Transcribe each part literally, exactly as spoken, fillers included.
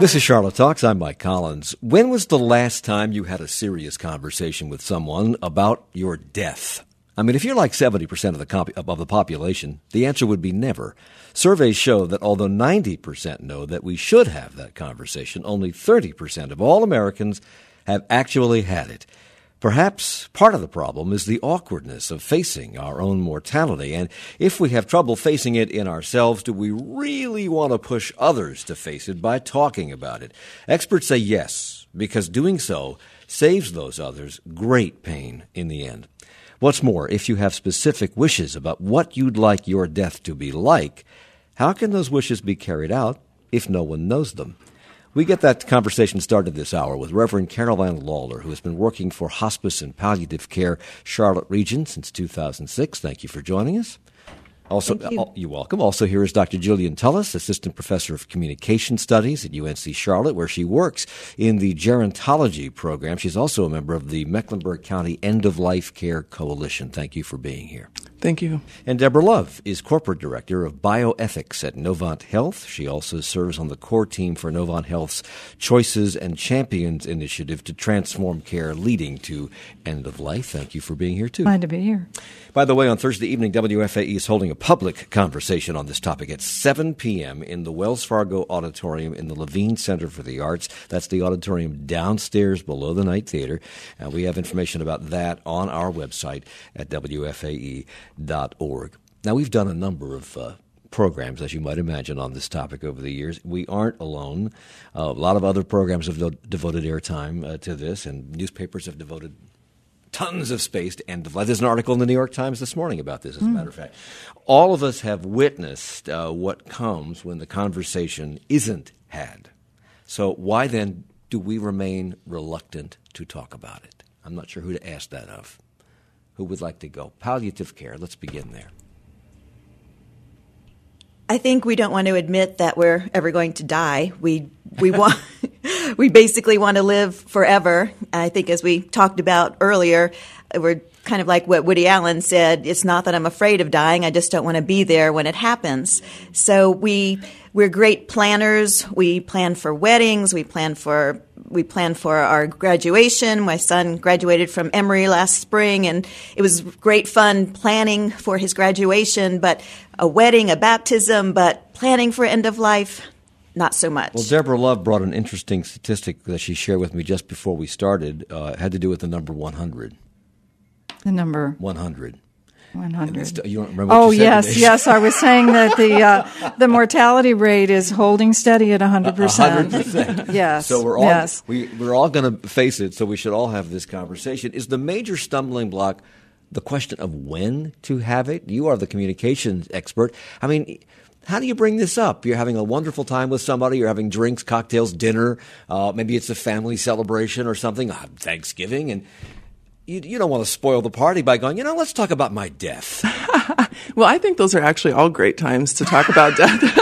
This is Charlotte Talks. I'm Mike Collins. When was the last time you had a serious conversation with someone about your death? I mean, if you're like seventy percent of the comp- of the population, the answer would be never. Surveys show that although ninety percent know that we should have that conversation, only thirty percent of all Americans have actually had it. Perhaps part of the problem is the awkwardness of facing our own mortality. And if we have trouble facing it in ourselves, do we really want to push others to face it by talking about it? Experts say yes, because doing so saves those others great pain in the end. What's more, if you have specific wishes about what you'd like your death to be like, how can those wishes be carried out if no one knows them? We get that conversation started this hour with Reverend Caroline Lawler, who has been working for Hospice and Palliative Care Charlotte Region since two thousand six. Thank you for joining us. Also, Thank you. uh, you're welcome. Also here is Doctor Jillian Tullis, Assistant Professor of Communication Studies at U N C Charlotte, where she works in the gerontology program. She's also a member of the Mecklenburg County End-of-Life Care Coalition. Thank you for being here. Thank you. And Deborah Love is Corporate Director of Bioethics at Novant Health. She also serves on the core team for Novant Health's Choices and Champions initiative to transform care leading to end of life. Thank you for being here, too. Glad to be here. By the way, on Thursday evening, W F A E is holding a public conversation on this topic at seven p.m. in the Wells Fargo Auditorium in the Levine Center for the Arts. That's the auditorium downstairs below the Night Theater. And we have information about that on our website at W F A E dot org. Now, we've done a number of uh, programs, as you might imagine, on this topic over the years. We aren't alone. Uh, a lot of other programs have de- devoted airtime uh, to this, and newspapers have devoted tons of space to end of life. There's an article in the New York Times this morning about this, as a matter of fact. All of us have witnessed uh, what comes when the conversation isn't had. So why then do we remain reluctant to talk about it? I'm not sure who to ask that of. Who would like to go? Palliative care. Let's begin there. I think we don't want to admit that we're ever going to die. We we want we basically want to live forever. I think, as we talked about earlier, we're kind of like what Woody Allen said. It's not that I'm afraid of dying. I just don't want to be there when it happens. So we we're great planners. We plan for weddings. We plan for we plan for our graduation. My son graduated from Emory last spring, and it was great fun planning for his graduation. But a wedding, a baptism, but planning for end of life, not so much. Well, Deborah Love brought an interesting statistic that she shared with me just before we started. Uh, it had to do with the number one hundred. The number one hundred. one hundred. St- you don't remember what oh, you said yes, today? yes. I was saying that the uh, the mortality rate is holding steady at one hundred percent. one hundred percent. Yes. So we're all yes. we, we're all going to face it, so we should all have this conversation. Is the major stumbling block the question of when to have it? You are the communications expert. I mean, how do you bring this up? You're having a wonderful time with somebody. You're having drinks, cocktails, dinner. Uh, maybe it's a family celebration or something, uh, Thanksgiving, and You, you don't want to spoil the party by going, you know, let's talk about my death. Well, I think those are actually all great times to talk about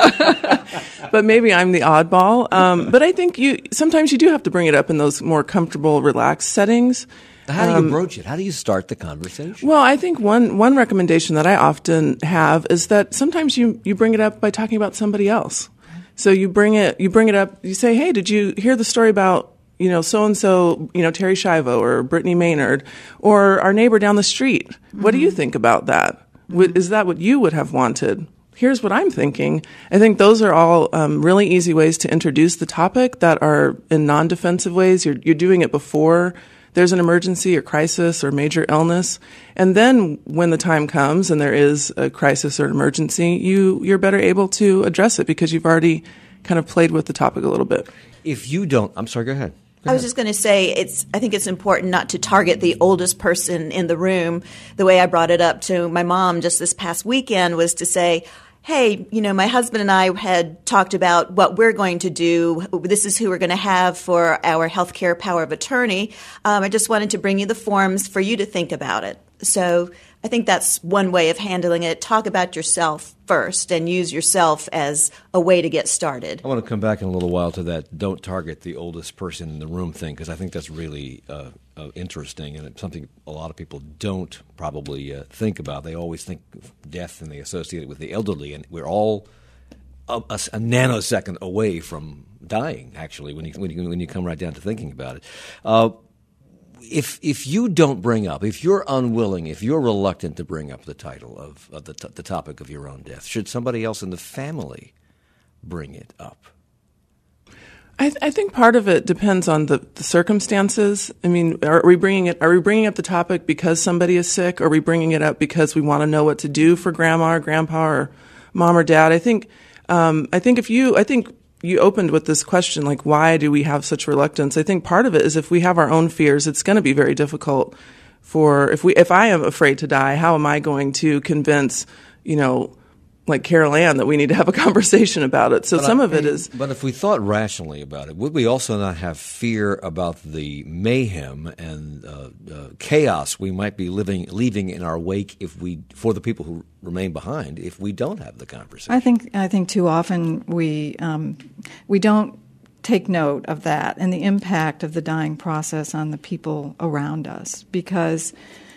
death. But maybe I'm the oddball. Um, but I think you sometimes you do have to bring it up in those more comfortable, relaxed settings. How do you um, broach it? How do you start the conversation? Well, I think one one recommendation that I often have is that sometimes you, you bring it up by talking about somebody else. So you bring it you bring it up. You say, "Hey, did you hear the story about, you know, so-and-so, you know, Terry Schiavo or Brittany Maynard or our neighbor down the street? Mm-hmm. What do you think about that? Mm-hmm. Is that what you would have wanted? Here's what I'm thinking." I think those are all um, really easy ways to introduce the topic that are in non-defensive ways. You're, you're doing it before there's an emergency or crisis or major illness. And then when the time comes and there is a crisis or an emergency, you, you're better able to address it because you've already kind of played with the topic a little bit. If you don't, I'm sorry, go ahead. I was just going to say, it's. I think it's important not to target the oldest person in the room. The way I brought it up to my mom just this past weekend was to say, hey, you know, my husband and I had talked about what we're going to do. This is who we're going to have for our healthcare power of attorney. Um, I just wanted to bring you the forms for you to think about it. So I think that's one way of handling it. Talk about yourself first and use yourself as a way to get started. I want to come back in a little while to that don't target the oldest person in the room thing, because I think that's really uh, uh, interesting, and it's something a lot of people don't probably uh, think about. They always think of death and they associate it with the elderly, and we're all a, a, a nanosecond away from dying, actually, when you, when you, when you come right down to thinking about it. Uh, if if you don't bring up, if you're unwilling, if you're reluctant to bring up the title of, of the, t- the topic of your own death, should somebody else in the family bring it up? I, th- I think part of it depends on the, the circumstances. I mean, are we bringing it? Are we bringing up the topic because somebody is sick? Or are we bringing it up because we want to know what to do for grandma or grandpa or mom or dad? I think. Um, I think if you. I think you opened with this question, like, why do we have such reluctance? I think part of it is if we have our own fears, it's going to be very difficult. For if we, if I am afraid to die, how am I going to convince, you know, like Carol Ann, that we need to have a conversation about it? So but some I, of it is. But if we thought rationally about it, would we also not have fear about the mayhem and uh, uh, chaos we might be living, leaving in our wake if we, for the people who remain behind, if we don't have the conversation? I think I think too often we um, we don't take note of that and the impact of the dying process on the people around us, because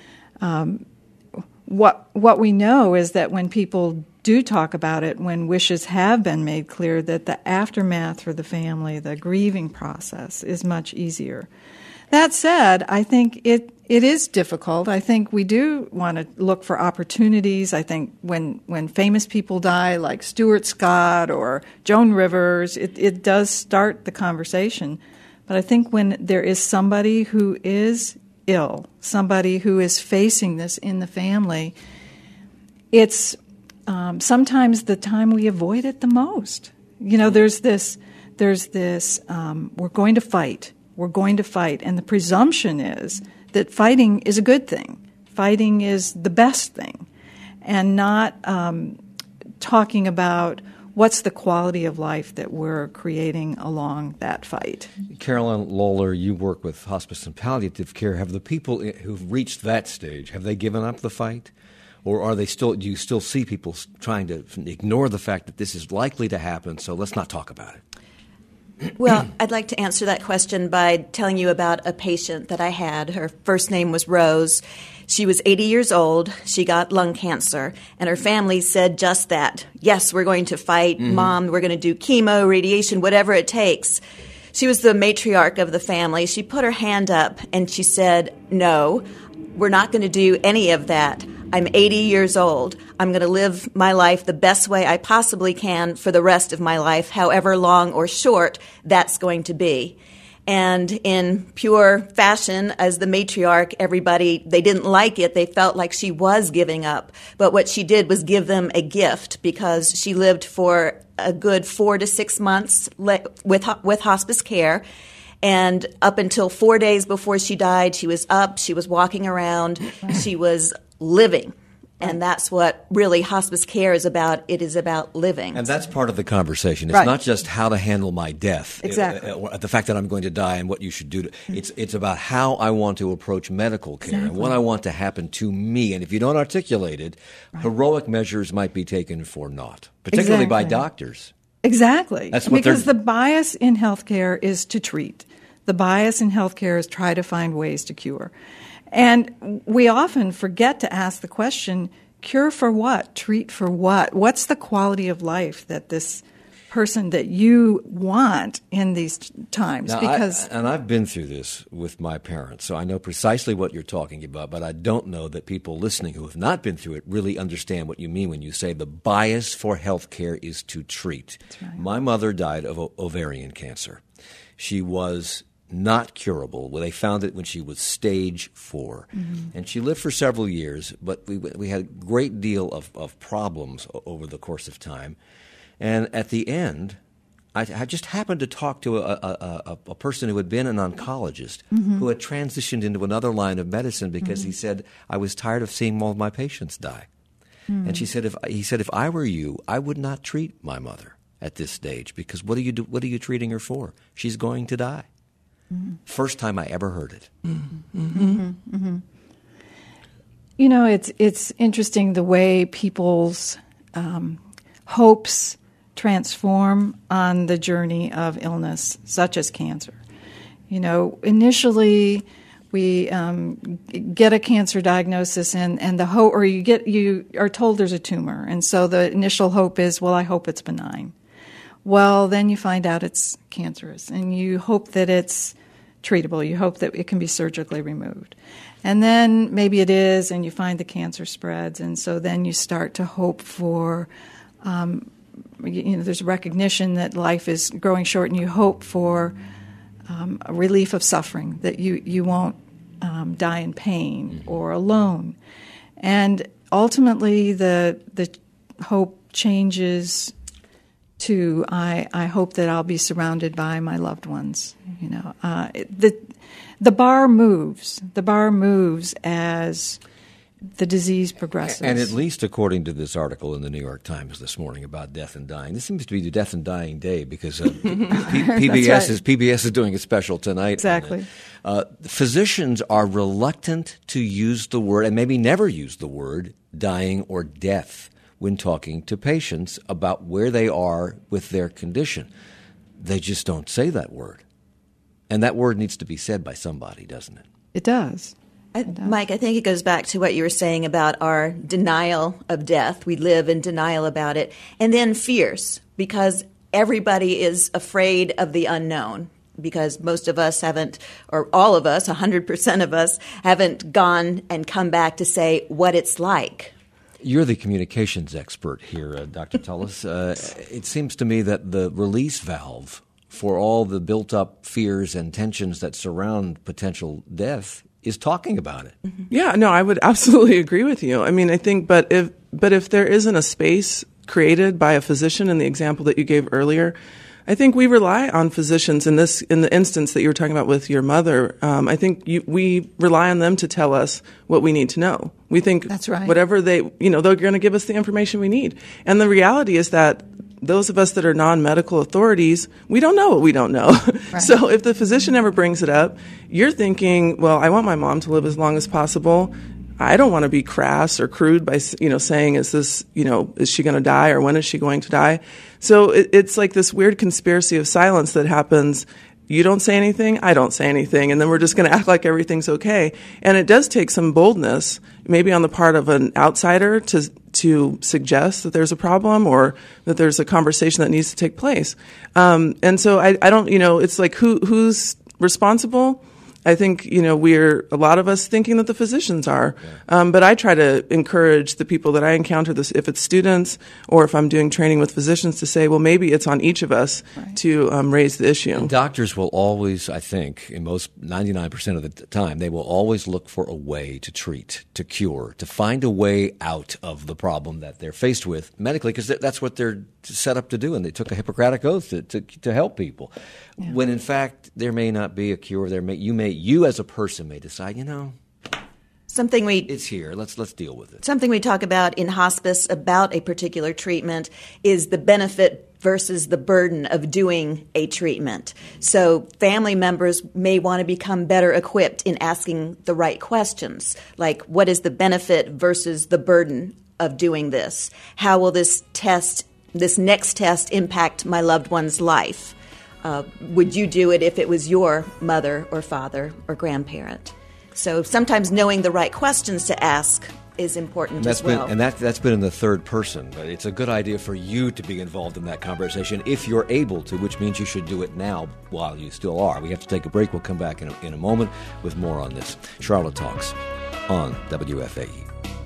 um, what what we know is that when people do talk about it, when wishes have been made clear, that the aftermath for the family, the grieving process, is much easier. That said, I think it it is difficult. I think we do want to look for opportunities. I think when when famous people die, like Stuart Scott or Joan Rivers, it, it does start the conversation. But I think when there is somebody who is ill, somebody who is facing this in the family, it's Um, sometimes the time we avoid it the most. You know, there's this, there's this, um, we're going to fight, we're going to fight, and the presumption is that fighting is a good thing. Fighting is the best thing, and not um, talking about what's the quality of life that we're creating along that fight. Carol Ann Lawler, you work with hospice and palliative care. Have the people who've reached that stage, have they given up the fight? Or are they still? Do you still see people trying to ignore the fact that this is likely to happen, so let's not talk about it? Well, I'd like to answer that question by telling you about a patient that I had. Her first name was Rose. She was eighty years old. She got lung cancer, and her family said just that. Yes, we're going to fight, mm-hmm. Mom. We're going to do chemo, radiation, whatever it takes. She was the matriarch of the family. She put her hand up, and she said, no, we're not going to do any of that. I'm eighty years old. I'm going to live my life the best way I possibly can for the rest of my life, however long or short that's going to be. And in pure fashion, as the matriarch, everybody, they didn't like it. They felt like she was giving up. But what she did was give them a gift, because she lived for a good four to six months with with hospice care. And up until four days before she died, she was up, she was walking around, she was living. And that's what really hospice care is about. It is about living. And that's part of the conversation. It's right. not just how to handle my death. Exactly. Uh, uh, the fact that I'm going to die and what you should do. To, it's it's about how I want to approach medical care exactly. and what I want to happen to me. And if you don't articulate it, right. heroic measures might be taken for naught, particularly exactly. by doctors. Exactly. That's what because they're... the bias in healthcare is to treat. The bias in healthcare is try to find ways to cure. And we often forget to ask the question, cure for what? Treat for what? What's the quality of life that this person that you want in these times? Now, because I, and I've been through this with my parents, so I know precisely what you're talking about, but I don't know that people listening who have not been through it really understand what you mean when you say the bias for health care is to treat. That's right. My mother died of o- ovarian cancer. She was not curable. Well, they found it when she was stage four. Mm-hmm. And she lived for several years, but we we had a great deal of, of problems over the course of time. And at the end, I, I just happened to talk to a, a, a, a person who had been an oncologist mm-hmm. who had transitioned into another line of medicine because mm-hmm. he said, I was tired of seeing all of my patients die. Mm-hmm. And she said, if he said, if I were you, I would not treat my mother at this stage, because what are you do, what are you treating her for? She's going to die. Mm-hmm. First time I ever heard it. Mm-hmm. Mm-hmm. Mm-hmm. You know, it's it's interesting the way people's um, hopes transform on the journey of illness, such as cancer. You know, initially we um, get a cancer diagnosis, and, and the hope, or you get you are told there's a tumor, and so the initial hope is, well, I hope it's benign. well, then you find out it's cancerous, and you hope that it's treatable. You hope that it can be surgically removed. And then maybe it is, and you find the cancer spreads, and so then you start to hope for, um, you know, there's recognition that life is growing short, and you hope for um, a relief of suffering, that you, you won't um, die in pain or alone. And ultimately, the the hope changes to I, I hope that I'll be surrounded by my loved ones. You know, uh, the the bar moves. The bar moves as the disease progresses. And at least according to this article in the New York Times this morning about death and dying, this seems to be the death and dying day because uh, P- PBS right. is P B S is doing a special tonight. Exactly. Uh, physicians are reluctant to use the word, and maybe never use the word, dying or death when talking to patients about where they are with their condition. They just don't say that word. And that word needs to be said by somebody, doesn't it? It does. I, Mike, I think it goes back to what you were saying about our denial of death. We live in denial about it. And then fears, because everybody is afraid of the unknown, because most of us haven't, or all of us, one hundred percent of us, haven't gone and come back to say what it's like. You're the communications expert here, uh, Doctor Tullis. Uh, it seems to me that the release valve for all the built-up fears and tensions that surround potential death is talking about it. Mm-hmm. Yeah, no, I would absolutely agree with you. I mean, I think, but if but if there isn't a space created by a physician in the example that you gave earlier, I think we rely on physicians in this, in the instance that you were talking about with your mother. Um, I think you, we rely on them to tell us what we need to know. We think that's right. Whatever they, you know, they're going to give us the information we need. And the reality is that those of us that are non-medical authorities, we don't know what we don't know. Right. So if the physician ever brings it up, you're thinking, well, I want my mom to live as long as possible. I don't want to be crass or crude by, you know, saying, is this, you know, is she going to die or when is she going to die? So it, it's like this weird conspiracy of silence that happens. You don't say anything, I don't say anything, and then we're just going to act like everything's okay. And it does take some boldness, maybe on the part of an outsider, to to suggest that there's a problem or that there's a conversation that needs to take place. Um, and so I, I don't, you know, it's like who who's responsible? I think, you know, we're, a lot of us thinking that the physicians are. Yeah. Um, but I try to encourage the people that I encounter, this, if it's students or if I'm doing training with physicians, to say, well, maybe it's on each of us right. to um, raise the issue. And doctors will always, I think, in most ninety-nine percent of the time, they will always look for a way to treat, to cure, to find a way out of the problem that they're faced with medically, because that's what they're set up to do, and they took a Hippocratic oath to, to, to help people. Yeah. When in fact there may not be a cure, there may you may you as a person may decide, you know, something we it's here. Let's let's deal with it. Something we talk about in hospice about a particular treatment is the benefit versus the burden of doing a treatment. So family members may want to become better equipped in asking the right questions, like what is the benefit versus the burden of doing this? How will this test, this next test, impact my loved one's life? Uh, would you do it if it was your mother or father or grandparent? So sometimes knowing the right questions to ask is important and that's as well. Been, and that, that's been in the third person. But it's a good idea for you to be involved in that conversation if you're able to, which means you should do it now while you still are. We have to take a break. We'll come back in a, in a moment with more on this. Charlotte Talks on W F A E.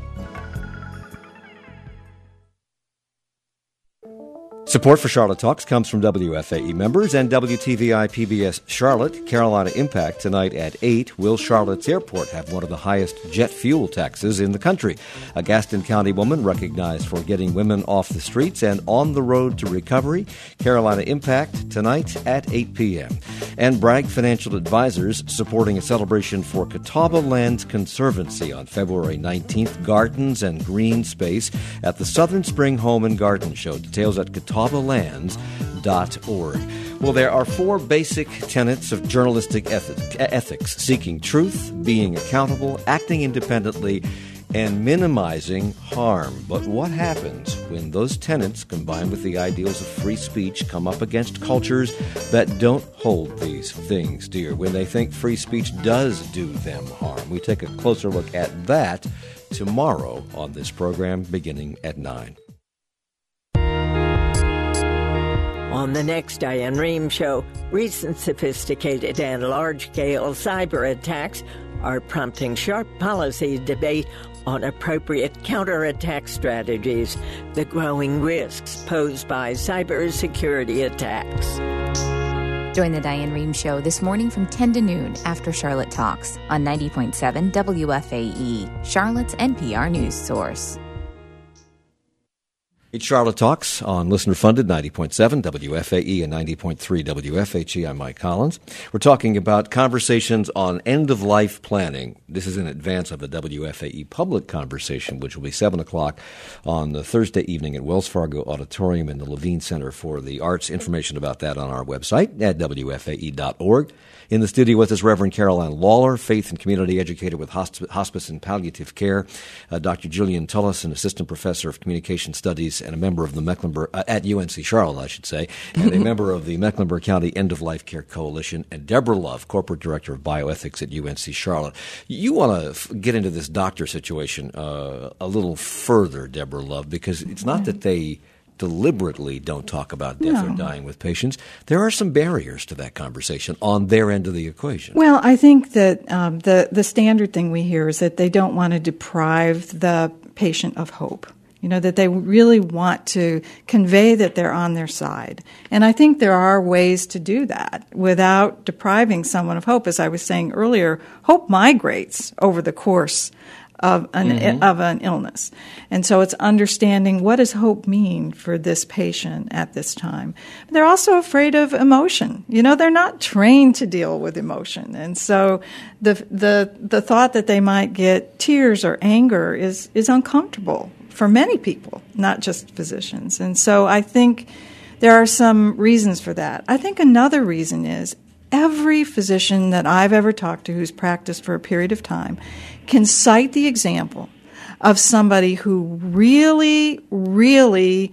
Support for Charlotte Talks comes from W F A E members and W T V I P B S Charlotte. Carolina Impact tonight at eight. Will Charlotte's airport have one of the highest jet fuel taxes in the country? A Gaston County woman recognized for getting women off the streets and on the road to recovery. Carolina Impact tonight at eight p.m. And Bragg Financial Advisors supporting a celebration for Catawba Lands Conservancy on February nineteenth. Gardens and green space at the Southern Spring Home and Garden Show. Details at catawba lands dot org. Well, there are four basic tenets of journalistic ethics: seeking truth, being accountable, acting independently, and minimizing harm. But what happens when those tenets, combined with the ideals of free speech, come up against cultures that don't hold these things dear, when they think free speech does do them harm? We take a closer look at that tomorrow on this program beginning at nine. On the next Diane Rehm Show, recent sophisticated and large-scale cyber attacks are prompting sharp policy debate on appropriate counterattack strategies, the growing risks posed by cybersecurity attacks. Join the Diane Rehm Show this morning from ten to noon after Charlotte Talks on ninety point seven W F A E, Charlotte's N P R news source. It's Charlotte Talks on listener-funded ninety point seven W F A E and ninety point three W F H E. I'm Mike Collins. We're talking about conversations on end-of-life planning. This is in advance of the W F A E public conversation, which will be seven o'clock on the Thursday evening at Wells Fargo Auditorium in the Levine Center for the Arts. Information about that on our website at W F A E dot org. In the studio with us, Reverend Caroline Lawler, faith and community educator with hospice and palliative care. Uh, Doctor Julian Tullis, an assistant professor of communication studies and a member of the Mecklenburg, uh, at U N C Charlotte, I should say, and a member of the Mecklenburg County End-of-Life Care Coalition, and Deborah Love, corporate director of bioethics at U N C Charlotte. You want to f- get into this doctor situation uh, a little further, Deborah Love, because it's not that they deliberately don't talk about death no. or dying with patients. There are some barriers to that conversation on their end of the equation. Well, I think that um, the, the standard thing we hear is that they don't want to deprive the patient of hope. You know, that they really want to convey that they're on their side. And I think there are ways to do that without depriving someone of hope. As I was saying earlier, hope migrates over the course of an mm-hmm. of an illness. And so it's understanding what does hope mean for this patient at this time. But they're also afraid of emotion. You know, they're not trained to deal with emotion. And so the the the thought that they might get tears or anger is is uncomfortable for many people, not just physicians. And so I think there are some reasons for that. I think another reason is every physician that I've ever talked to who's practiced for a period of time can cite the example of somebody who really, really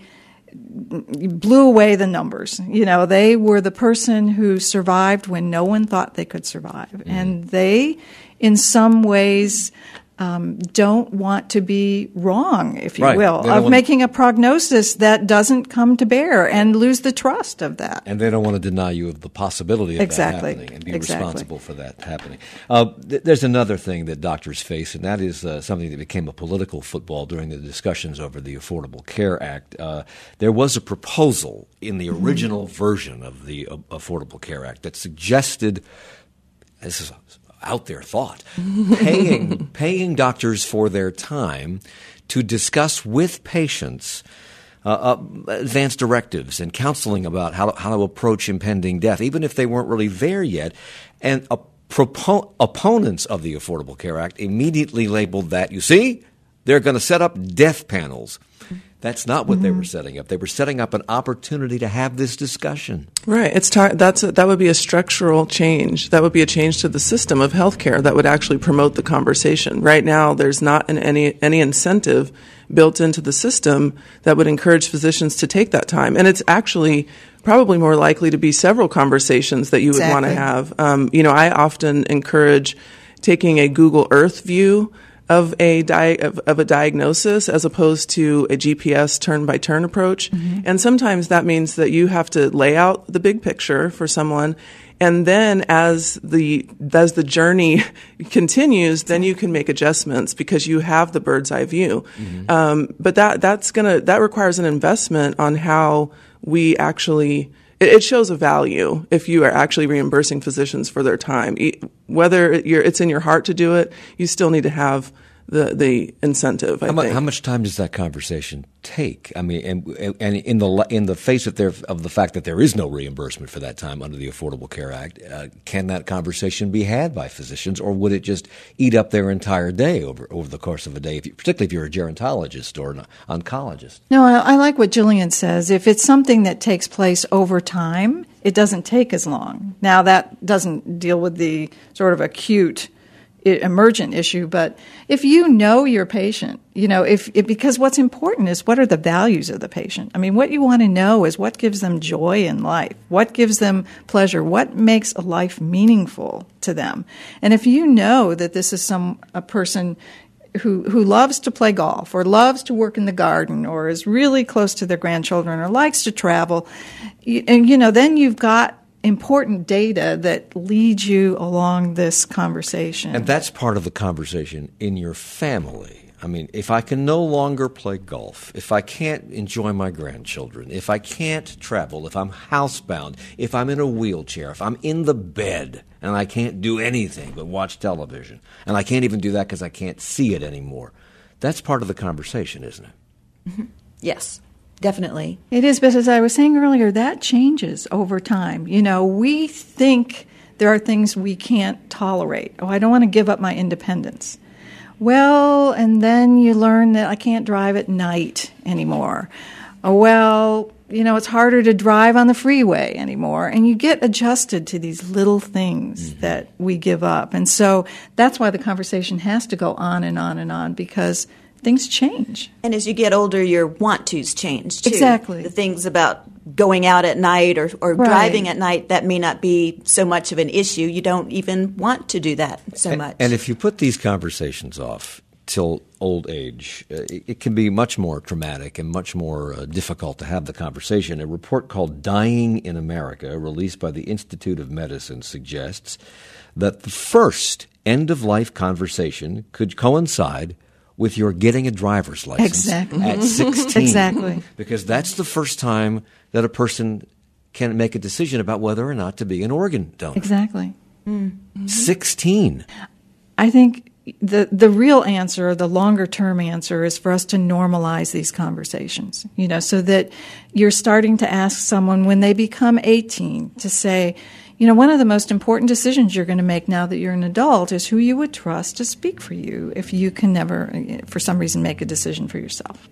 blew away the numbers. You know, they were the person who survived when no one thought they could survive. Mm-hmm. And they, in some ways, Um, don't want to be wrong, if you right. will, of making a prognosis that doesn't come to bear and lose the trust of that. And they don't want to deny you of the possibility of exactly. that happening and be exactly. responsible for that happening. Uh, th- there's another thing that doctors face, and that is uh, something that became a political football during the discussions over the Affordable Care Act. Uh, there was a proposal in the original mm-hmm. version of the uh, Affordable Care Act that suggested, this is out there thought, paying paying doctors for their time to discuss with patients uh, uh, advanced directives and counseling about how to, how to approach impending death, even if they weren't really there yet. And uh, propo- opponents of the Affordable Care Act immediately labeled that, you see, they're going to set up death panels. That's not what mm-hmm. they were setting up. They were setting up an opportunity to have this discussion. Right. It's tar- that's a, that would be a structural change. That would be a change to the system of healthcare that would actually promote the conversation. Right now, there's not an, any any incentive built into the system that would encourage physicians to take that time. And it's actually probably more likely to be several conversations that you would exactly. want to have. Um, you know, I often encourage taking a Google Earth view of a di- of, of a diagnosis as opposed to a G P S turn-by-turn approach. Mm-hmm. And sometimes that means that you have to lay out the big picture for someone, and then as the as the journey continues, then you can make adjustments because you have the bird's eye view. Mm-hmm. Um, but that that's gonna that requires an investment on how we actually. It shows a value if you are actually reimbursing physicians for their time. Whether you're, it's in your heart to do it, you still need to have the the incentive. I how, think. Mu- how much time does that conversation take? I mean, and and in the in the face of there of the fact that there is no reimbursement for that time under the Affordable Care Act, uh, can that conversation be had by physicians, or would it just eat up their entire day over over the course of a day? If you, particularly if you're a gerontologist or an oncologist. No, I, I like what Jillian says. If it's something that takes place over time, it doesn't take as long. Now, that doesn't deal with the sort of acute emergent issue, but if you know your patient, you know, if, if because what's important is what are the values of the patient. I mean, what you want to know is what gives them joy in life, what gives them pleasure, what makes a life meaningful to them. And if you know that this is some a person who who loves to play golf or loves to work in the garden or is really close to their grandchildren or likes to travel, you, and you know, then you've got important data that leads you along this conversation. And that's part of the conversation in your family. I mean, if I can no longer play golf, if I can't enjoy my grandchildren, if I can't travel, if I'm housebound, if I'm in a wheelchair, if I'm in the bed and I can't do anything but watch television, and I can't even do that because I can't see it anymore, that's part of the conversation, isn't it? Mm-hmm. Yes, definitely. It is, but as I was saying earlier, that changes over time. You know, we think there are things we can't tolerate. Oh, I don't want to give up my independence. Well, and then you learn that I can't drive at night anymore. Oh, well, you know, it's harder to drive on the freeway anymore. And you get adjusted to these little things mm-hmm. that we give up. And so that's why the conversation has to go on and on and on, because things change. And as you get older, your want-tos change, too. Exactly. The things about going out at night or, or right. driving at night, that may not be so much of an issue. You don't even want to do that so and, much. And if you put these conversations off till old age, uh, it, it can be much more traumatic and much more uh, difficult to have the conversation. A report called Dying in America, released by the Institute of Medicine, suggests that the first end-of-life conversation could coincide with your getting a driver's license exactly. at sixteen. Exactly. Because that's the first time that a person can make a decision about whether or not to be an organ donor. Exactly. Mm-hmm. sixteen. I think the the real answer, the longer term answer, is for us to normalize these conversations, you know, so that you're starting to ask someone when they become eighteen to say, you know, one of the most important decisions you're going to make now that you're an adult is who you would trust to speak for you if you can never, for some reason, make a decision for yourself.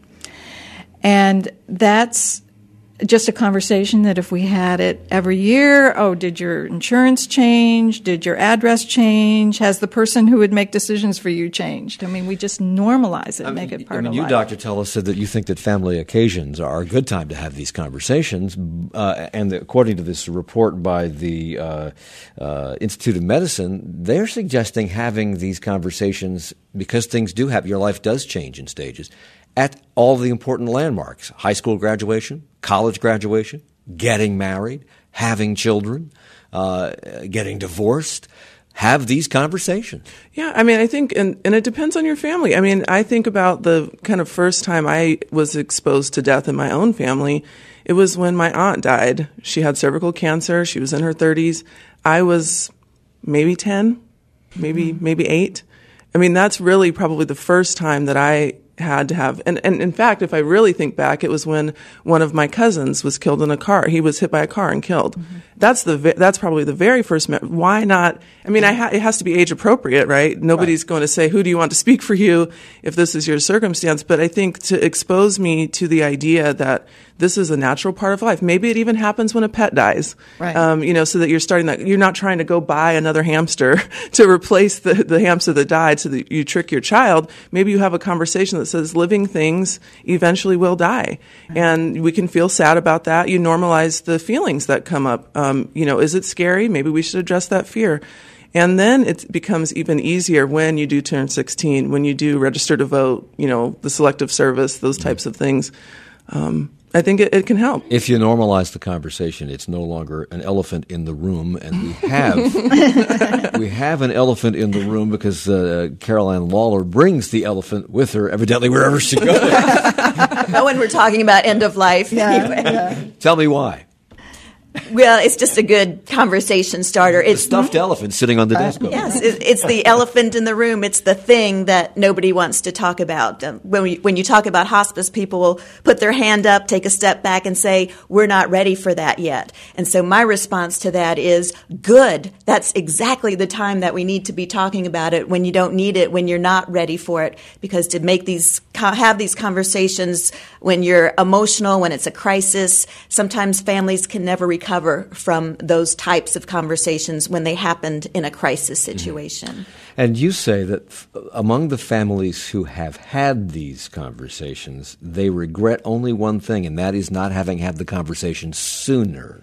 And that's just a conversation that if we had it every year, oh, did your insurance change? Did your address change? Has the person who would make decisions for you changed? I mean, we just normalize it and make it part I mean, of you, life. Doctor Tellis, said that you think that family occasions are a good time to have these conversations. Uh, and that according to this report by the uh, uh, Institute of Medicine, they're suggesting having these conversations because things do happen. Your life does change in stages at all the important landmarks: high school graduation, college graduation, getting married, having children, uh, getting divorced. Have these conversations. Yeah, I mean, I think, and, and it depends on your family. I mean, I think about the kind of first time I was exposed to death in my own family. It was when my aunt died. She had cervical cancer. She was in her thirties. I was maybe ten, maybe mm-hmm. maybe eight. I mean, that's really probably the first time that I had to have, and, and in fact, if I really think back, it was when one of my cousins was killed in a car. He was hit by a car and killed. Mm-hmm. That's the that's probably the very first. Me- Why not? I mean, I ha- it has to be age appropriate, right? Nobody's right. going to say, "Who do you want to speak for you?" if this is your circumstance. But I think to expose me to the idea that this is a natural part of life. Maybe it even happens when a pet dies. Right. Um, you know, so that you're starting that you're not trying to go buy another hamster to replace the, the hamster that died so that you trick your child. Maybe you have a conversation that says living things eventually will die. Right. And we can feel sad about that. You normalize the feelings that come up. Um, you know, is it scary? Maybe we should address that fear. And then it becomes even easier when you do turn sixteen, when you do register to vote, you know, the selective service, those types of things. Um, I think it, it can help. If you normalize the conversation, it's no longer an elephant in the room, and we have we have an elephant in the room because uh, Caroline Lawler brings the elephant with her, evidently wherever she goes. Oh, when we're talking about end of life. Yeah, anyway. yeah. Tell me why. Well, it's just a good conversation starter. The It's stuffed elephant sitting on the desk. over Yes, there. it- it's the elephant in the room. It's the thing that nobody wants to talk about. Um, when we, when you talk about hospice, people will put their hand up, take a step back, and say, "We're not ready for that yet." And so my response to that is, "Good. That's exactly the time that we need to be talking about it. When you don't need it, when you're not ready for it, because to make these have these conversations when you're emotional, when it's a crisis, sometimes families can never recover from those types of conversations when they happened in a crisis situation." Mm-hmm. And you say that f- among the families who have had these conversations, they regret only one thing, and that is not having had the conversation sooner.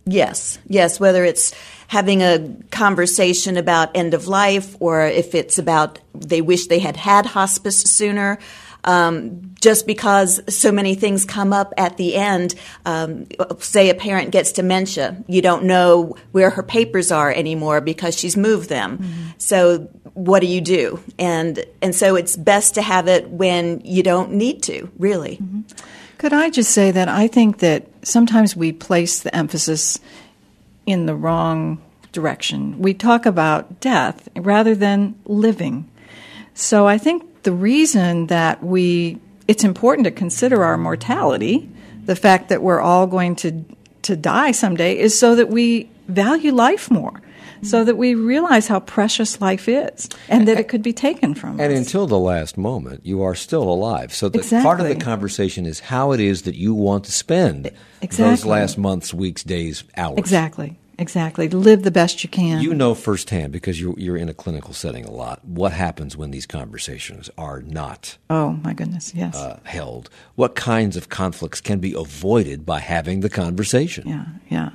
Yes, yes, whether it's having a conversation about end of life or if it's about they wish they had had hospice sooner. Um, just because so many things come up at the end, um, say a parent gets dementia, you don't know where her papers are anymore because she's moved them. Mm-hmm. So what do you do? And and so it's best to have it when you don't need to, really. Mm-hmm. Could I just say that I think that sometimes we place the emphasis in the wrong direction. We talk about death rather than living. So I think the reason that we it's important to consider our mortality, the fact that we're all going to to die someday, is so that we value life more, so that we realize how precious life is and that it could be taken from and us. And until the last moment, you are still alive. So the, exactly. part of the conversation is how it is that you want to spend exactly. those last months, weeks, days, hours. Exactly. Exactly. Live the best you can. You know firsthand, because you're, you're in a clinical setting a lot, what happens when these conversations are not oh, my goodness, yes. uh, held. What kinds of conflicts can be avoided by having the conversation? Yeah, yeah.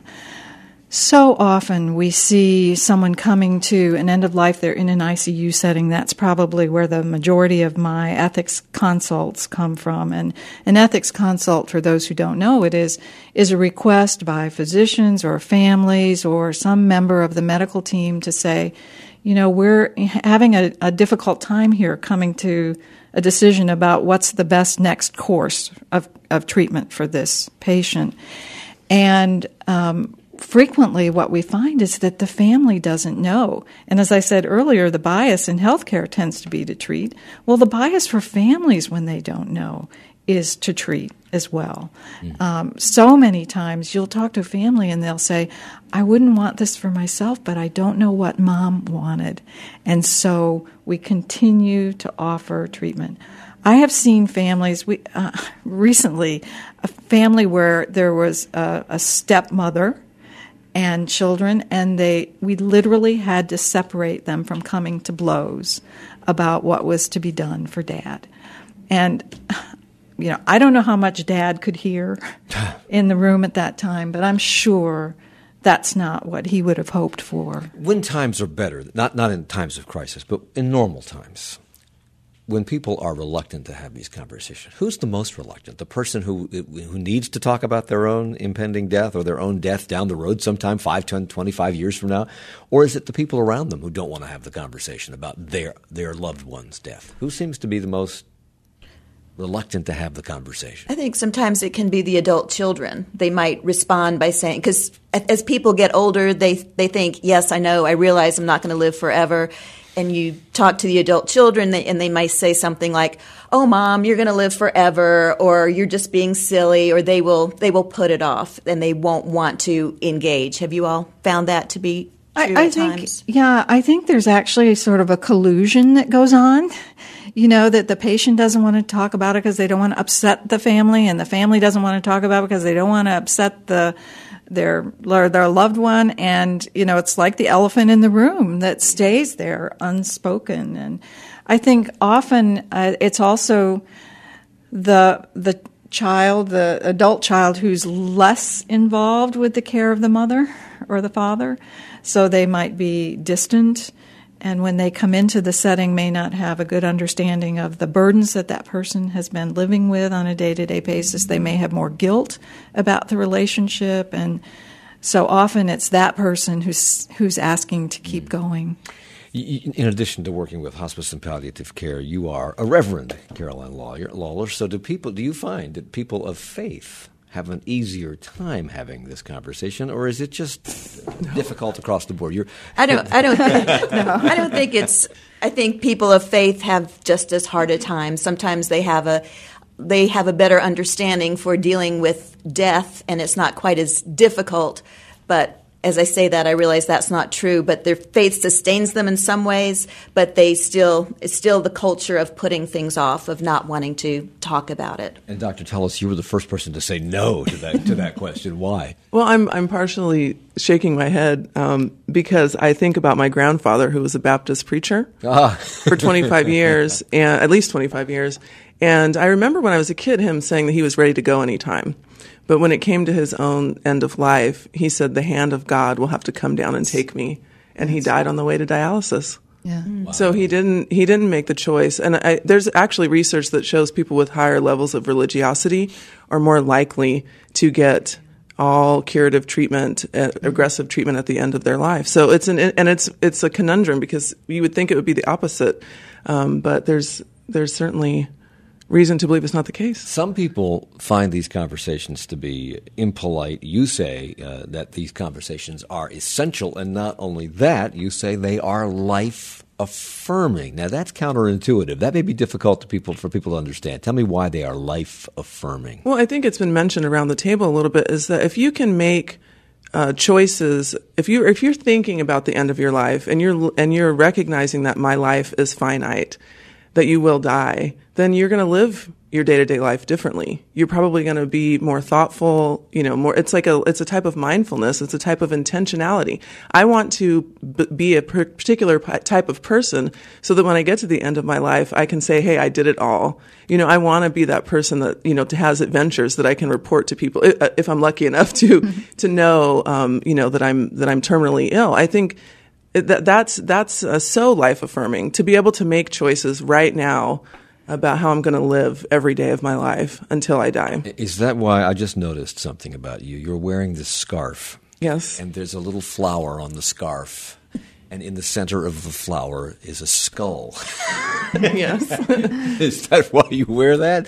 So often we see someone coming to an end of life, they're in an I C U setting. That's probably where the majority of my ethics consults come from. And an ethics consult, for those who don't know it, is, is a request by physicians or families or some member of the medical team to say, you know, we're having a, a difficult time here coming to a decision about what's the best next course of, of treatment for this patient. And um frequently what we find is that the family doesn't know. And as I said earlier, the bias in healthcare tends to be to treat. Well, the bias for families when they don't know is to treat as well. Mm. Um, so many times you'll talk to a family and they'll say, I wouldn't want this for myself, but I don't know what mom wanted. And so we continue to offer treatment. I have seen families, we uh, recently, a family where there was a, a stepmother and children, and they we literally had to separate them from coming to blows about what was to be done for Dad. And, you know, I don't know how much Dad could hear in the room at that time, but I'm sure that's not what he would have hoped for. When times are better, not not in times of crisis, but in normal times, when people are reluctant to have these conversations, who's the most reluctant? The person who who needs to talk about their own impending death or their own death down the road sometime five, ten, twenty-five years from now? Or is it the people around them who don't want to have the conversation about their their loved one's death? Who seems to be the most reluctant to have the conversation? I think sometimes it can be the adult children. They might respond by saying, because as people get older, they they think, yes, I know, I realize I'm not going to live forever. And you talk to the adult children, and they might say something like, "Oh, Mom, you're going to live forever," or "You're just being silly," or they will they will put it off and they won't want to engage. Have you all found that to be true I, I at think, times? Yeah, I think there's actually sort of a collusion that goes on. You know, that the patient doesn't want to talk about it because they don't want to upset the family, and the family doesn't want to talk about it because they don't want to upset the their their loved one, and you know, it's like the elephant in the room that stays there unspoken. And I think often uh, it's also the the child, the adult child, who's less involved with the care of the mother or the father, so they might be distant. And when they come into the setting, may not have a good understanding of the burdens that that person has been living with on a day-to-day basis. They may have more guilt about the relationship, and so often it's that person who's who's asking to keep going. In addition to working with hospice and palliative care, you are a Reverend Caroline Lawler. So do people? Do you find that people of faith have an easier time having this conversation, or is it just no. difficult across the board? You're, I don't. I don't think. no, I don't think it's. I think people of faith have just as hard a time. Sometimes they have a, they have a better understanding for dealing with death, and it's not quite as difficult. But as I say that, I realize that's not true. But their faith sustains them in some ways. But they still, it's still the culture of putting things off, of not wanting to talk about it. And Doctor Tullis, you were the first person to say no to that to that question. Why? Well, I'm I'm partially shaking my head um, because I think about my grandfather, who was a Baptist preacher ah. for twenty-five years, and at least twenty-five years. And I remember when I was a kid, him saying that he was ready to go anytime. But when it came to his own end of life, he said, the hand of God will have to come down and take me. And he died on the way to dialysis. Yeah. Wow. So he didn't he didn't make the choice. And I, there's actually research that shows people with higher levels of religiosity are more likely to get all curative treatment, uh, aggressive treatment at the end of their life. So it's an and it's it's a conundrum because you would think it would be the opposite, um, but there's there's certainly reason to believe it's not the case. Some people find these conversations to be impolite. You say uh, that these conversations are essential, and not only that, you say they are life-affirming. Now, that's counterintuitive. That may be difficult to people for people to understand. Tell me why they are life-affirming. Well, I think it's been mentioned around the table a little bit, is that if you can make uh, choices, if you if you're thinking about the end of your life and you're and you're recognizing that my life is finite, that you will die, then you're going to live your day-to-day life differently. You're probably going to be more thoughtful, you know, more, it's like a, it's a type of mindfulness. It's a type of intentionality. I want to b- be a per- particular p- type of person so that when I get to the end of my life, I can say, hey, I did it all. You know, I want to be that person that, you know, has adventures that I can report to people if, if I'm lucky enough to, to know, um, you know, that I'm, that I'm terminally ill. I think that that's, that's uh, so life-affirming to be able to make choices right now about how I'm going to live every day of my life until I die. Is that why I just noticed something about you? You're wearing this scarf. Yes. And there's a little flower on the scarf. And in the center of the flower is a skull. Yes. Is that why you wear that?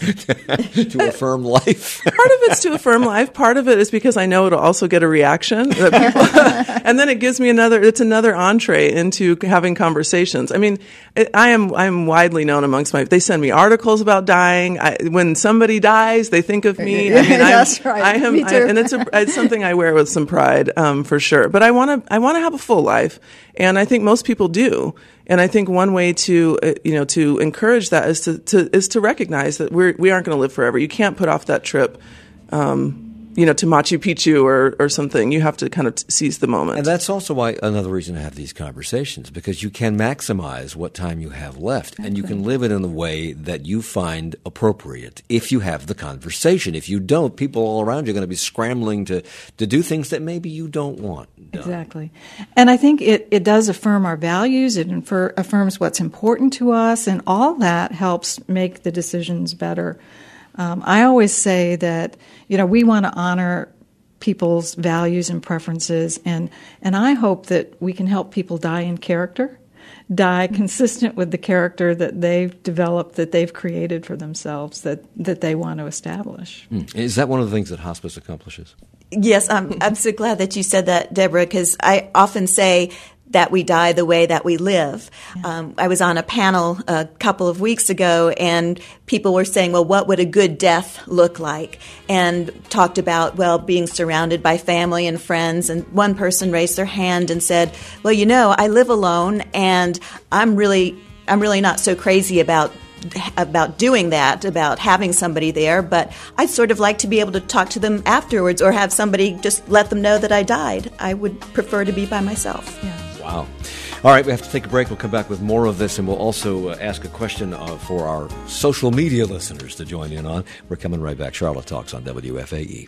To affirm life? Part of it's to affirm life. Part of it is because I know it'll also get a reaction. That people, and then it gives me another, it's another entree into having conversations. I mean, it, I am I am widely known amongst my, they send me articles about dying. I, when somebody dies, they think of me. I mean, That's I'm, right. I am, Me I, too. and it's, a, it's something I wear with some pride, um, for sure. But I want to I want to have a full life. And I think most people do. And I think one way to, uh, you know, to encourage that is to, to is to recognize that we're, we aren't going to live forever. You can't put off that trip, um, you know, to Machu Picchu or, or something. You have to kind of t- seize the moment. And that's also why another reason to have these conversations, because you can maximize what time you have left, and you can live it in a way that you find appropriate if you have the conversation. If you don't, people all around you are going to be scrambling to, to do things that maybe you don't want done. Exactly. And I think it, it does affirm our values. It infer, affirms what's important to us, and all that helps make the decisions better. Um, I always say that, you know, we want to honor people's values and preferences, and, and I hope that we can help people die in character, die consistent with the character that they've developed, that they've created for themselves, that, that they want to establish. Mm. Is that one of the things that hospice accomplishes? Yes, I'm, I'm so glad that you said that, Deborah, because I often say that we die the way that we live. Yeah. Um, I was on a panel a couple of weeks ago, and people were saying, well, what would a good death look like? And talked about, well, being surrounded by family and friends. And one person raised their hand and said, well, you know, I live alone, and I'm really, I'm really not so crazy about about doing that, about having somebody there, but I'd sort of like to be able to talk to them afterwards or have somebody just let them know that I died. I would prefer to be by myself. Yeah. Wow. All right, we have to take a break. We'll come back with more of this, and we'll also uh, ask a question uh, for our social media listeners to join in on. We're coming right back. Charlotte Talks on W F A E.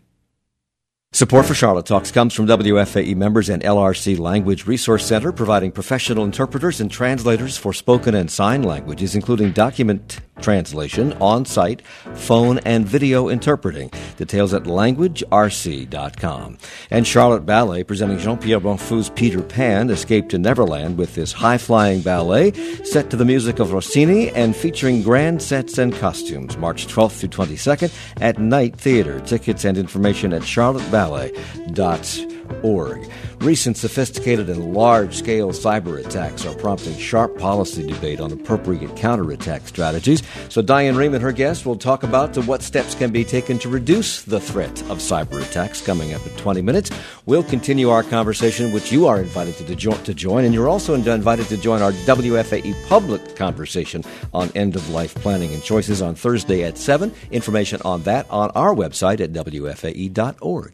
Support for Charlotte Talks comes from W F A E members and L R C Language Resource Center, providing professional interpreters and translators for spoken and sign languages, including document translation, on-site, phone, and video interpreting. Details at language r c dot com. And Charlotte Ballet, presenting Jean-Pierre Bonfou's Peter Pan, Escape to Neverland, with this high-flying ballet set to the music of Rossini and featuring grand sets and costumes, March twelfth through twenty-second at Night Theater. Tickets and information at charlotte ballet dot org. Recent sophisticated and large-scale cyber attacks are prompting sharp policy debate on appropriate counterattack strategies. So Diane Rehm and her guests will talk about what steps can be taken to reduce the threat of cyber attacks coming up in twenty minutes. We'll continue our conversation, which you are invited to, jo- to join, and you're also invited to join our W F A E public conversation on end-of-life planning and choices on Thursday at seven. Information on that on our website at W F A E dot org.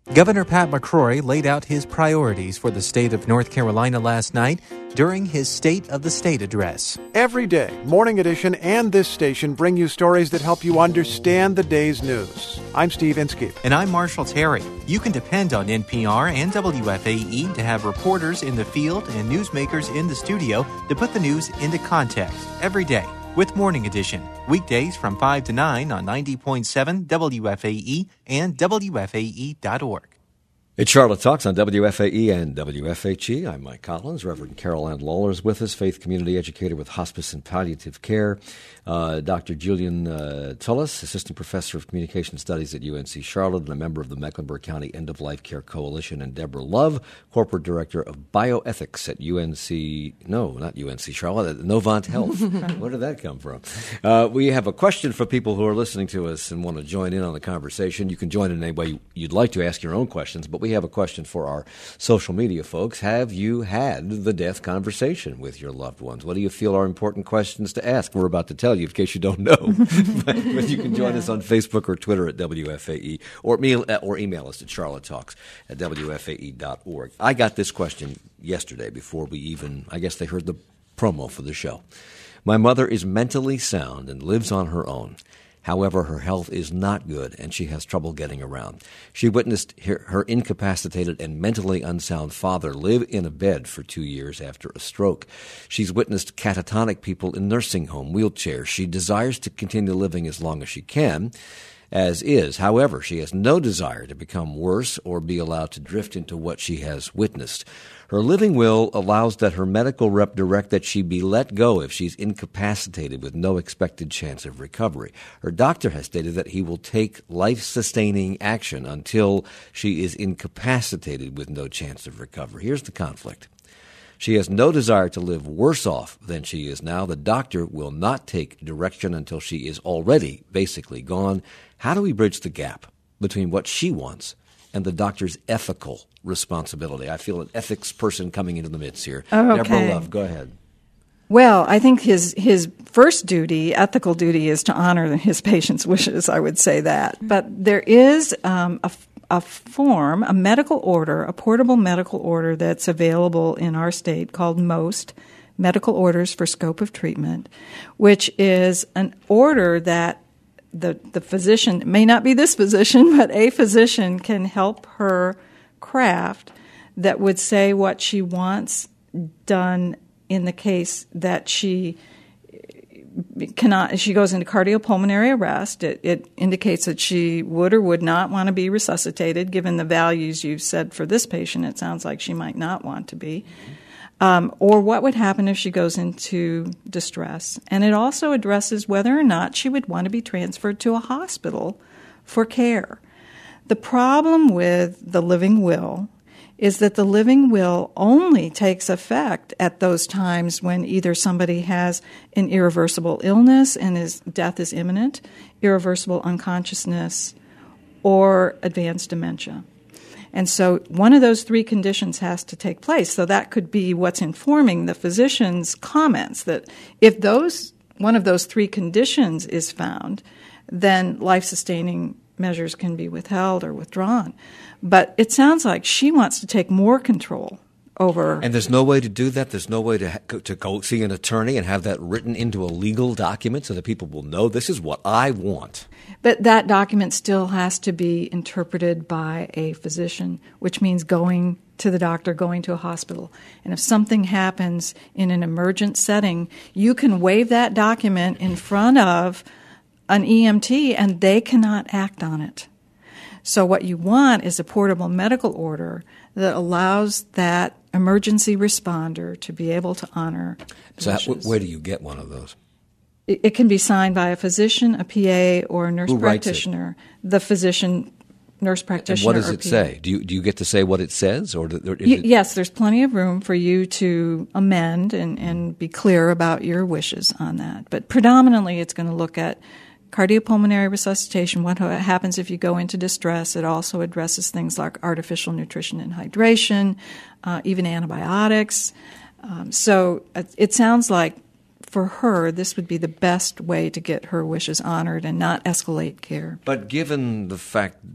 Governor Pat McCrory laid out his priorities for the state of North Carolina last night during his State of the State address. Every day, Morning Edition and this station bring you stories that help you understand the day's news. I'm Steve Inskeep. And I'm Marshall Terry. You can depend on N P R and W F A E to have reporters in the field and newsmakers in the studio to put the news into context every day with Morning Edition. Weekdays from five to nine on ninety point seven W F A E and W F A E dot org. It's Charlotte Talks on W F A E and W F H E. I'm Mike Collins. Reverend Carol Ann Lawler is with us, faith community educator with hospice and palliative care. Uh, Doctor Julian uh, Tullis, assistant professor of communication studies at U N C Charlotte and a member of the Mecklenburg County End-of-Life Care Coalition. And Deborah Love, corporate director of bioethics at U N C, no, not U N C Charlotte, at Novant Health. Where did that come from? Uh, we have a question for people who are listening to us and want to join in on the conversation. You can join in any way you'd like to ask your own questions, but we have a question for our social media folks. Have you had the death conversation with your loved ones? What do you feel are important questions to ask? We're about to tell you in case you don't know. but, but you can join yeah. us on Facebook or Twitter at W F A E or, mail, or email us at charlotte talks at W F A E dot org. I got this question yesterday before we even, I guess they heard the promo for the show. My mother is mentally sound and lives on her own. However, her health is not good, and she has trouble getting around. She witnessed her, her incapacitated and mentally unsound father live in a bed for two years after a stroke. She's witnessed catatonic people in nursing home wheelchairs. She desires to continue living as long as she can, as is. However, she has no desire to become worse or be allowed to drift into what she has witnessed. Her living will allows that her medical rep direct that she be let go if she's incapacitated with no expected chance of recovery. Her doctor has stated that he will take life-sustaining action until she is incapacitated with no chance of recovery. Here's the conflict. She has no desire to live worse off than she is now. The doctor will not take direction until she is already basically gone. How do we bridge the gap between what she wants and the doctor's ethical responsibility? I feel an ethics person coming into the midst here. Oh, okay. Deborah Love, go ahead. Well, I think his his first duty, ethical duty, is to honor his patient's wishes. I would say that. But there is um, a, a form, a medical order, a portable medical order that's available in our state called MOST, Medical Orders for Scope of Treatment, which is an order that the the physician, it may not be this physician, but a physician can help her craft that would say what she wants done in the case that she cannot, she goes into cardiopulmonary arrest. It, it indicates that she would or would not want to be resuscitated. Given the values you've said for this patient, it sounds like she might not want to be. Um, or what would happen if she goes into distress. And it also addresses whether or not she would want to be transferred to a hospital for care. The problem with the living will is that the living will only takes effect at those times when either somebody has an irreversible illness and his death is imminent, irreversible unconsciousness, or advanced dementia. And so one of those three conditions has to take place. So that could be what's informing the physician's comments, that if those one of those three conditions is found, then life-sustaining measures can be withheld or withdrawn. But it sounds like she wants to take more control over. And there's no way to do that? There's no way to ha- to go see an attorney and have that written into a legal document so that people will know this is what I want? But that document still has to be interpreted by a physician, which means going to the doctor, going to a hospital. And if something happens in an emergent setting, you can wave that document in front of an E M T and they cannot act on it. So what you want is a portable medical order that allows that emergency responder to be able to honor So wishes. how, where do you get one of those? It, it can be signed by a physician, a P A, or a nurse Who writes practitioner. The physician, nurse practitioner. And what does or it P A. say? Do you do you get to say what it says, or, do, or is Y- it? Yes, there's plenty of room for you to amend and, and be clear about your wishes on that. But predominantly, it's going to look at cardiopulmonary resuscitation, what happens if you go into distress. It also addresses things like artificial nutrition and hydration, uh, even antibiotics. Um, so it, it sounds like for her, this would be the best way to get her wishes honored and not escalate care. But given the fact that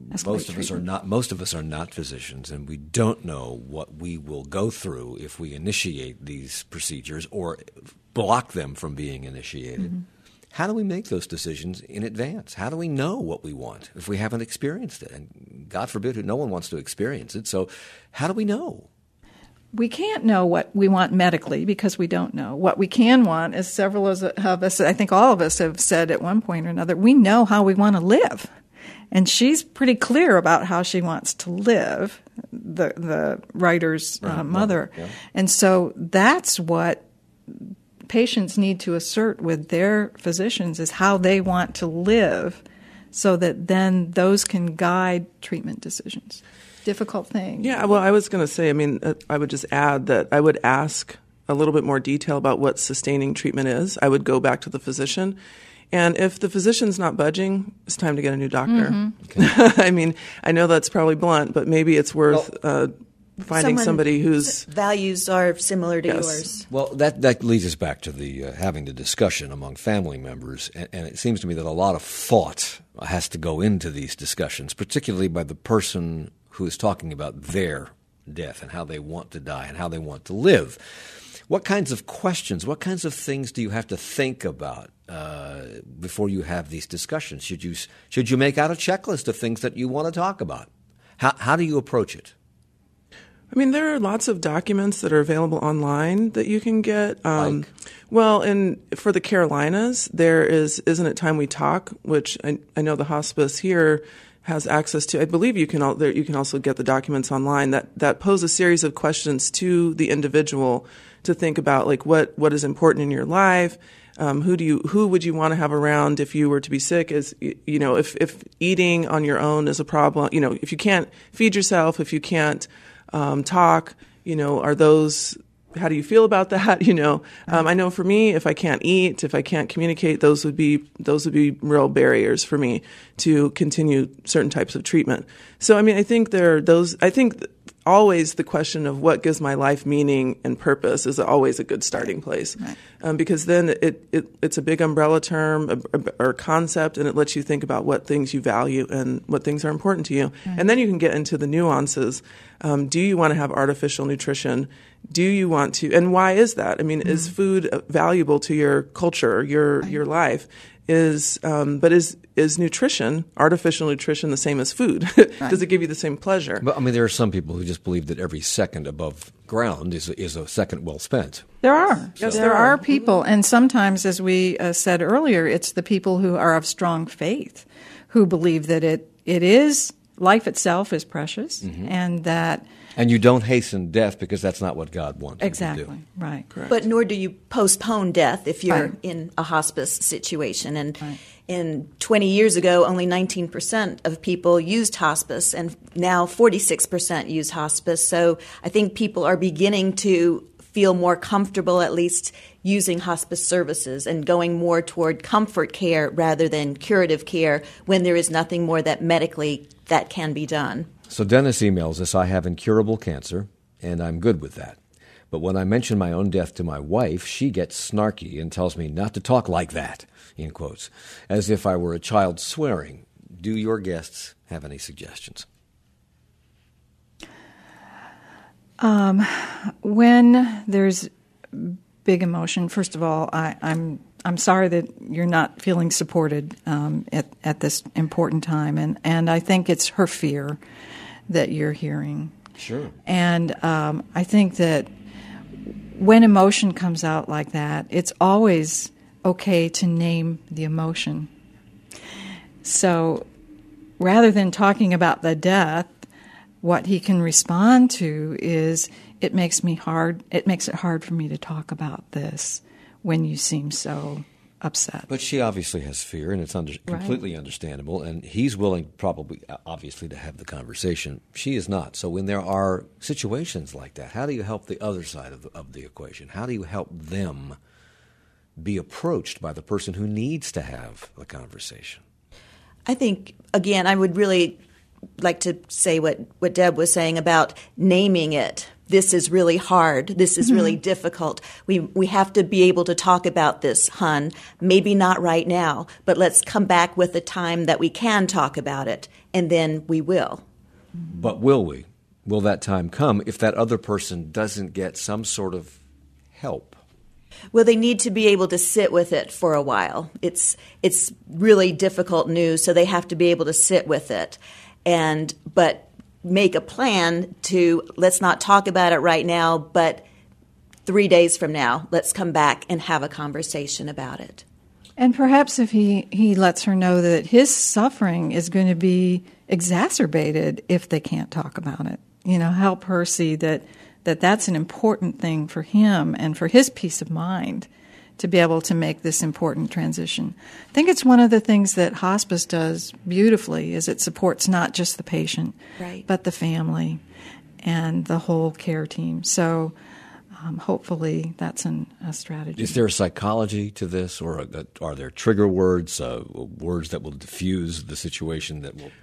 escalate Most of us are treatment. not. Most of us are not physicians, and we don't know what we will go through if we initiate these procedures or block them from being initiated. Mm-hmm. How do we make those decisions in advance? How do we know what we want if we haven't experienced it? And God forbid, no one wants to experience it. So, how do we know? We can't know what we want medically because we don't know. What we can want, as several of us, I think all of us have said at one point or another, we know how we want to live. And she's pretty clear about how she wants to live, the the writer's uh, right. mother. Yeah. And so that's what patients need to assert with their physicians is how they want to live so that then those can guide treatment decisions. Difficult thing. Yeah, well, I was going to say, I mean, uh, I would just add that I would ask a little bit more detail about what sustaining treatment is. I would go back to the physician. And if the physician's not budging, it's time to get a new doctor. Mm-hmm. Okay. I mean, I know that's probably blunt, but maybe it's worth well, uh, finding Someone somebody whose values are similar to yes. yours. Well, that, that leads us back to the uh, having the discussion among family members, and, and it seems to me that a lot of thought has to go into these discussions, particularly by the person who is talking about their death and how they want to die and how they want to live. What kinds of questions, what kinds of things do you have to think about uh, before you have these discussions? Should you should you make out a checklist of things that you want to talk about? How how do you approach it? I mean, there are lots of documents that are available online that you can get. Um, like? Well, in for the Carolinas, there is Isn't It Time We Talk, which I, I know the hospice here has access to. I believe you can al- there, you can also get the documents online that, that pose a series of questions to the individual to think about, like what, what is important in your life. Um, who do you who would you want to have around if you were to be sick? Is you know if if eating on your own is a problem. You know if you can't feed yourself, if you can't um, talk. You know are those how do you feel about that? You know, um, I know for me, if I can't eat, if I can't communicate, those would be those would be real barriers for me to continue certain types of treatment. So, I mean, I think there are those. I think th- always the question of what gives my life meaning and purpose is always a good starting place, right. um, because then it, it it's a big umbrella term or concept, and it lets you think about what things you value and what things are important to you, right. And then you can get into the nuances. Um, do you want to have artificial nutrition? Do you want to, and why is that? I mean, mm-hmm. is food valuable to your culture, your right. your life? Is um, but is is nutrition, artificial nutrition, the same as food? Right. Does it give you the same pleasure? But I mean, there are some people who just believe that every second above ground is is a second well spent. There are. Yes, there there are are. people, and sometimes, as we uh, said earlier, it's the people who are of strong faith who believe that it it is life itself is precious, mm-hmm. and that. And you don't hasten death because that's not what God wants exactly. you to do. Right. Correct. But nor do you postpone death if you're right. in a hospice situation. And right. in twenty years ago, only nineteen percent of people used hospice, and now forty-six percent use hospice. So I think people are beginning to feel more comfortable at least using hospice services and going more toward comfort care rather than curative care when there is nothing more that medically that can be done. So Dennis emails us, I have incurable cancer, and I'm good with that. But when I mention my own death to my wife, she gets snarky and tells me not to talk like that, in quotes, as if I were a child swearing. Do your guests have any suggestions? Um, when there's big emotion, first of all, I, I'm I'm sorry that you're not feeling supported um, at at this important time, and, and I think it's her fear that you're hearing. Sure. And um, I think that when emotion comes out like that, it's always okay to name the emotion. So rather than talking about the death, what he can respond to is, it makes me hard. It makes it hard for me to talk about this when you seem so upset. But she obviously has fear, and it's under, right. completely understandable, and he's willing probably, obviously, to have the conversation. She is not. So when there are situations like that, how do you help the other side of the, of the equation? How do you help them be approached by the person who needs to have the conversation? I think, again, I would really like to say what, what Deb was saying about naming it, this is really hard. This is mm-hmm. really difficult. We we have to be able to talk about this, hun. Maybe not right now, but let's come back with a time that we can talk about it, and then we will. But will we? Will that time come if that other person doesn't get some sort of help? Well, they need to be able to sit with it for a while. It's it's really difficult news, so they have to be able to sit with it, and but make a plan to let's not talk about it right now, but three days from now, let's come back and have a conversation about it. And perhaps if he, he lets her know that his suffering is going to be exacerbated if they can't talk about it, you know, help her see that that that's an important thing for him and for his peace of mind to be able to make this important transition. I think it's one of the things that hospice does beautifully is it supports not just the patient, right. but the family and the whole care team. So um, hopefully that's an, a strategy. Is there a psychology to this, or a, are there trigger words, uh, words that will diffuse the situation that will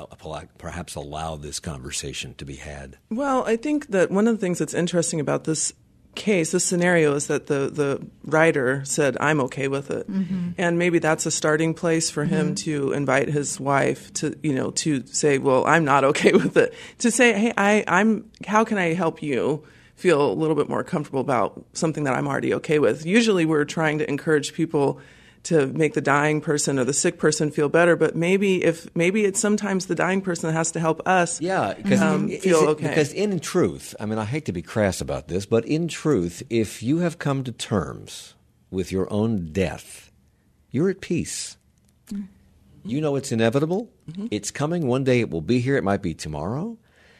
perhaps allow this conversation to be had? Well, I think that one of the things that's interesting about this case, this scenario, is that the, the writer said, I'm okay with it. Mm-hmm. And maybe that's a starting place for him mm-hmm. to invite his wife to, you know, to say, well, I'm not okay with it. To say, hey, I, I'm, how can I help you feel a little bit more comfortable about something that I'm already okay with? Usually we're trying to encourage people to make the dying person or the sick person feel better, but maybe if maybe it's sometimes the dying person that has to help us yeah, because um, it, feel it, okay. Because in truth, I mean, I hate to be crass about this, but in truth, if you have come to terms with your own death, you're at peace. Mm-hmm. You know it's inevitable. Mm-hmm. It's coming. One day it will be here. It might be tomorrow.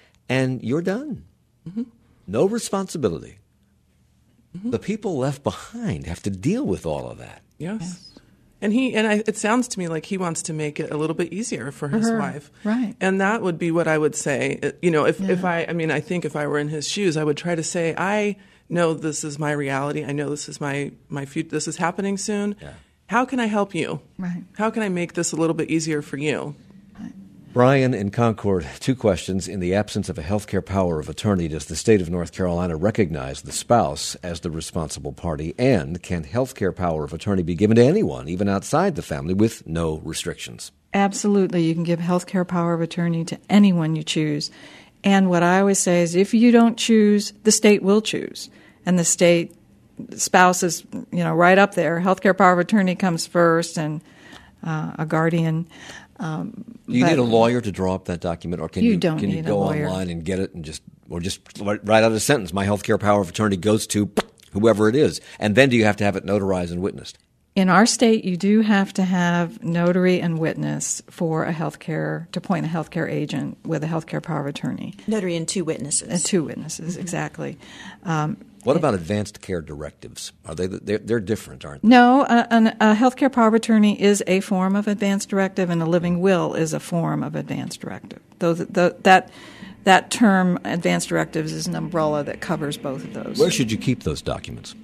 And you're done. Mm-hmm. No responsibility. Mm-hmm. The people left behind have to deal with all of that. Yes. yes. And he and I, it sounds to me like he wants to make it a little bit easier for his her, wife, right? And that would be what I would say. You know, if, yeah. if I, I mean, I think if I were in his shoes, I would try to say, I know this is my reality. I know this is my my future. This is happening soon. Yeah. How can I help you? Right. How can I make this a little bit easier for you? Brian in Concord, two questions. In the absence of a healthcare power of attorney, does the state of North Carolina recognize the spouse as the responsible party? And can healthcare power of attorney be given to anyone, even outside the family, with no restrictions? Absolutely. You can give healthcare power of attorney to anyone you choose. And what I always say is if you don't choose, the state will choose. And the state spouse is, you know, right up there. Healthcare power of attorney comes first, and uh, a guardian. Um, Do you need a lawyer to draw up that document, or can you, you, don't can need you go a lawyer. online and get it, and just or just write out a sentence? My healthcare power of attorney goes to whoever it is, and then do you have to have it notarized and witnessed? In our state, you do have to have notary and witness for a healthcare to appoint a healthcare agent with a healthcare power of attorney. Notary and two witnesses. And two witnesses, mm-hmm. exactly. Um, What about advanced care directives? Are they they're, they're different, aren't they? No, a, a healthcare power of attorney is a form of advance directive, and a living will is a form of advance directive. Those, the, that that term, advance directives, is an umbrella that covers both of those. Where should you keep those documents?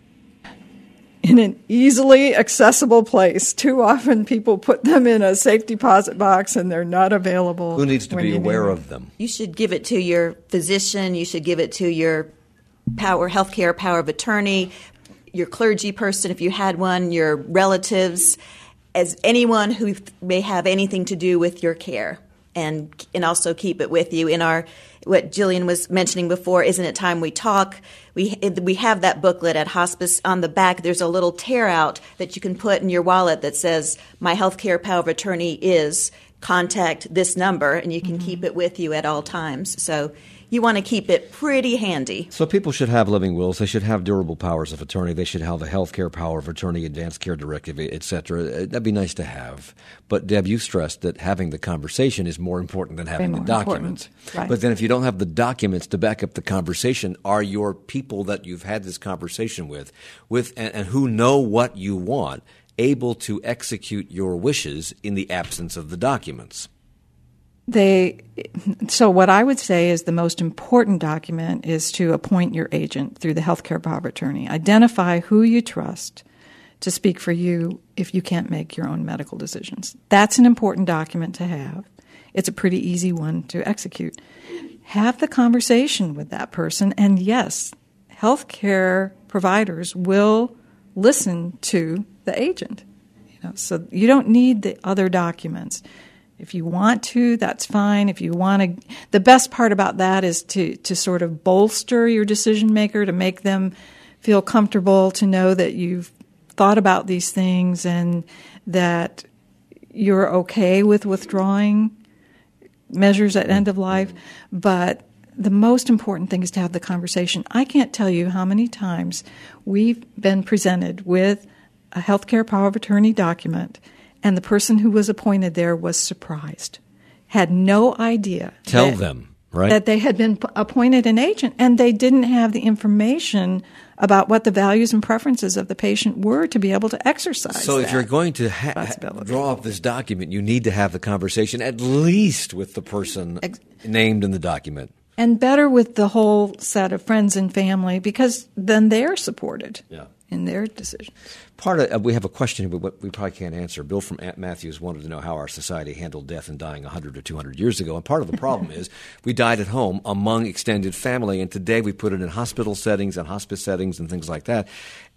In an easily accessible place. Too often people put them in a safe deposit box and they're not available. Who needs to be aware of them? You should give it to your physician. You should give it to your power, healthcare power of attorney, your clergy person if you had one, your relatives, as anyone who may have anything to do with your care. And and also keep it with you. In our, what Jillian was mentioning before, Isn't It Time We Talk? We we have that booklet at hospice. On the back, there's a little tear out that you can put in your wallet that says, my healthcare power of attorney is, contact this number, and you can mm-hmm. keep it with you at all times. So you want to keep it pretty handy. So people should have living wills. They should have durable powers of attorney. They should have the health care power of attorney, advanced care directive, et cetera. That'd be nice to have. But, Deb, you stressed that having the conversation is more important than having the documents. Right. But then if you don't have the documents to back up the conversation, are your people that you've had this conversation with, with and, and who know what you want, able to execute your wishes in the absence of the documents? They, so what I would say is the most important document is to appoint your agent through the healthcare power of attorney. Identify who you trust to speak for you if you can't make your own medical decisions. That's an important document to have. It's a pretty easy one to execute. have the conversation with that person. And yes, healthcare providers will listen to the agent. You know, so you don't need the other documents. If you want to, that's fine. If you want to, the best part about that is to, to sort of bolster your decision maker, to make them feel comfortable, to know that you've thought about these things and that you're okay with withdrawing measures at end of life. But the most important thing is to have the conversation. I can't tell you how many times we've been presented with a healthcare power of attorney document, and the person who was appointed there was surprised, had no idea. Tell that, them, right? That they had been p- appointed an agent, and they didn't have the information about what the values and preferences of the patient were to be able to exercise So if that you're going to ha- ha- draw up this document, you need to have the conversation at least with the person Ex- named in the document. And better with the whole set of friends and family, because then they're supported. Yeah. In their decisions. Part of uh, we have a question but we probably can't answer. Bill from Aunt Matthews wanted to know how our society handled death and dying one hundred or two hundred years ago. And part of the problem is we died at home among extended family, and today we put it in hospital settings and hospice settings and things like that.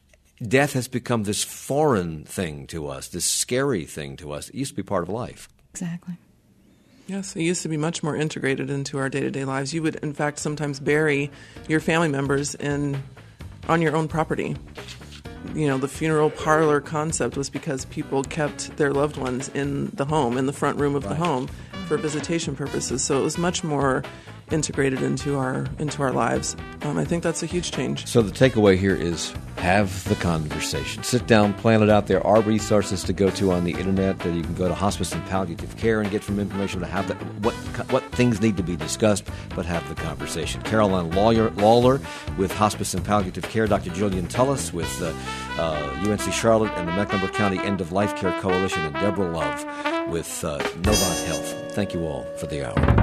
Death has become this foreign thing to us, this scary thing to us. It used to be part of life. Exactly. Yes, it used to be much more integrated into our day-to-day lives. You would, in fact, sometimes bury your family members in on your own property. You know, the funeral parlor concept was because people kept their loved ones in the home, in the front room of right. the home, for visitation purposes. So it was much more integrated into our into our lives. Um, I think that's a huge change. So the takeaway here is have the conversation. Sit down, plan it out. There are resources to go to on the internet. That you can go to Hospice and Palliative Care and get some information to have that, what what things need to be discussed, but have the conversation. Caroline Lawler, Lawler with Hospice and Palliative Care, Doctor Jillian Tullis with uh, uh, U N C Charlotte and the Mecklenburg County End of Life Care Coalition, and Deborah Love with uh, Novant Health. Thank you all for the hour.